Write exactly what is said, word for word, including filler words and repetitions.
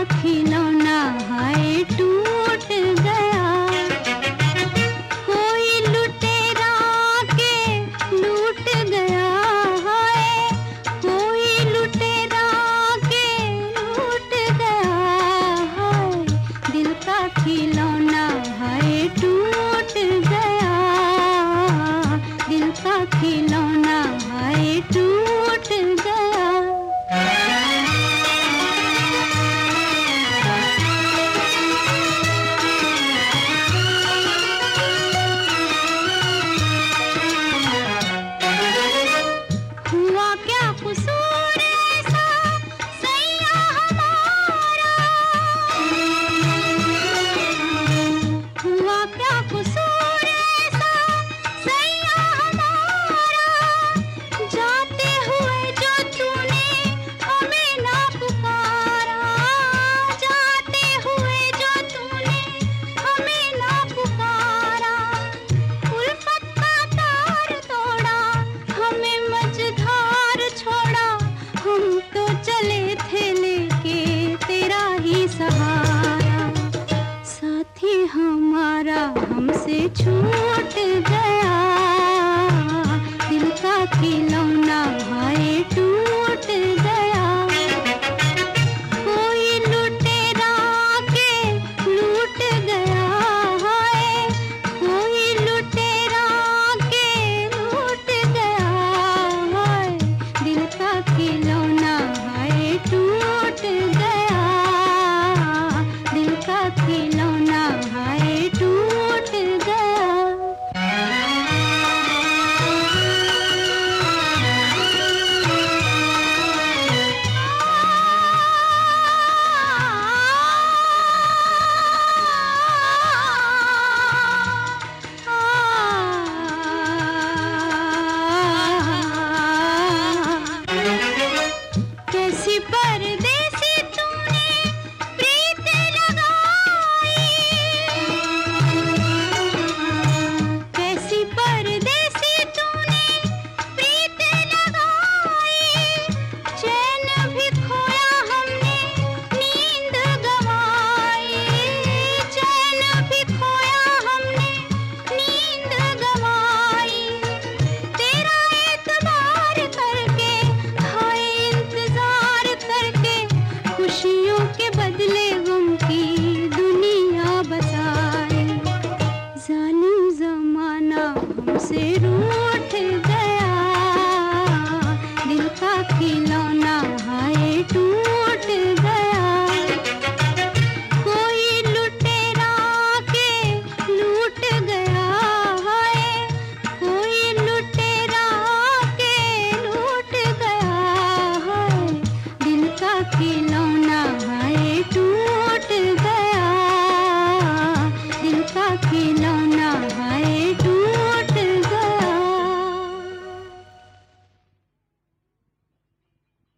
खिलौना हाय टूट गया। कोई लुटेरा के लूट गया हाय, कोई लुटेरा के लूट गया हाय, दिल का खिलौना हाय टूट गया, दिल का खिलौना हाय टूट गया। हुआ क्या कसूर ऐसा सैया हमारा, हुआ क्या कसूर ऐसा सैया हमारा, जाते हुए जो तूने हमें ना पुकारा, जाते हुए जो तूने हमें ना पुकारा, उल्फत का तार तोड़ा हमें मझधार छोड़ा, हम तो चले थे लेके तेरा ही सहारा, साथी हमारा हमसे छूट गया, दिल का खिलौना हाय टूट गया। कोई लुटेरा के लूट गया हाय, कोई लुटेरा के लूट गया हाय, दिल का खिलौना हाय टूट गया, दिल का खिलौना हाय टूट गया। कैसी परदेसी तूने प्रीत लगाई, कैसी परदेसी तूने प्रीत लगाई, चैन भी खोया हमने नींद गंवाई, चैन भी खोया हमने नींद गंवाई, तेरा एतबार करके हाय इंतजार करके, खुशियों के बदले गम की दुनिया बसाई, जालिम जमाना हमसे रूठ गया, दिल का खिलौना हाय टूट